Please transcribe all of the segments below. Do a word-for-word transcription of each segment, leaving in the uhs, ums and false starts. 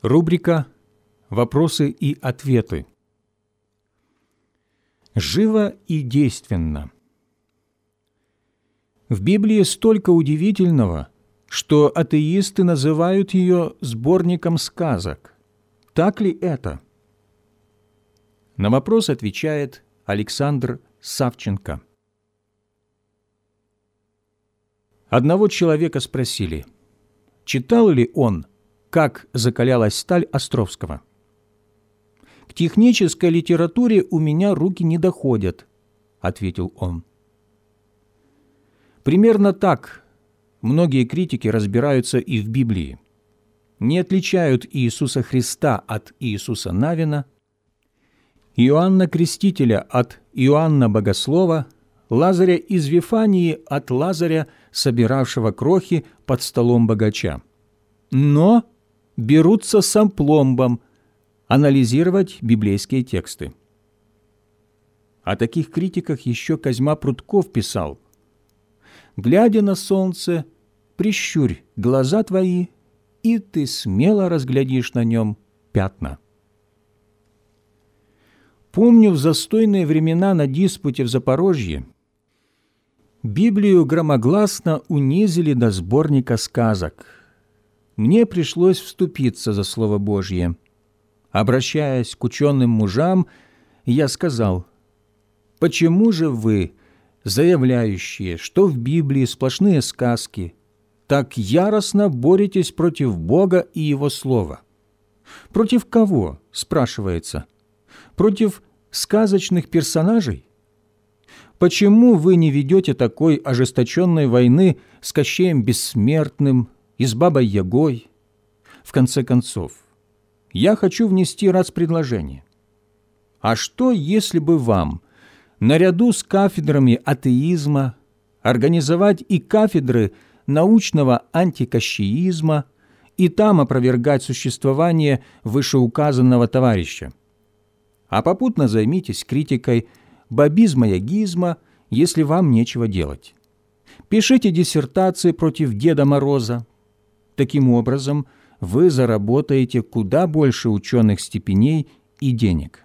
Рубрика «Вопросы и ответы». Живо и действенно. В Библии столько удивительного, что атеисты называют ее сборником сказок. Так ли это? На вопрос отвечает Александр Савченко. Одного человека спросили, читал ли он «Как закалялась сталь» Островского. «К технической литературе у меня руки не доходят», — ответил он. Примерно так многие критики разбираются и в Библии. Не отличают Иисуса Христа от Иисуса Навина, Иоанна Крестителя от Иоанна Богослова, Лазаря из Вифании от Лазаря, собиравшего крохи под столом богача. Но берутся с апломбом анализировать библейские тексты. О таких критиках еще Козьма Прутков писал: «Глядя на солнце, прищурь глаза твои, и ты смело разглядишь на нем пятна». Помню, в застойные времена на диспуте в Запорожье Библию громогласно унизили до сборника сказок. Мне пришлось вступиться за Слово Божье. Обращаясь к ученым мужам, я сказал: «Почему же вы, заявляющие, что в Библии сплошные сказки, так яростно боретесь против Бога и Его Слова?» «Против кого?» – спрашивается. «Против сказочных персонажей? Почему вы не ведете такой ожесточенной войны с Кощеем Бессмертным и с Бабой Ягой? В конце концов, я хочу внести рацпредложение. А что, если бы вам, наряду с кафедрами атеизма, организовать и кафедры научного антикощеизма и там опровергать существование вышеуказанного товарища? А попутно займитесь критикой бабизма-ягизма, если вам нечего делать. Пишите диссертации против Деда Мороза. Таким образом, вы заработаете куда больше ученых степеней и денег.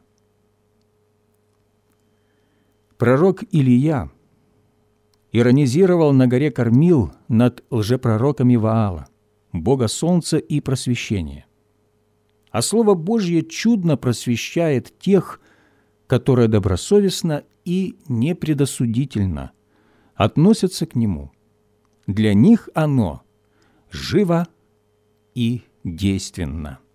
Пророк Илия иронизировал на горе Кормил над лжепророками Ваала, бога солнца и просвещения. А Слово Божье чудно просвещает тех, которые добросовестно и непредосудительно относятся к Нему. Для них оно живо и действенно.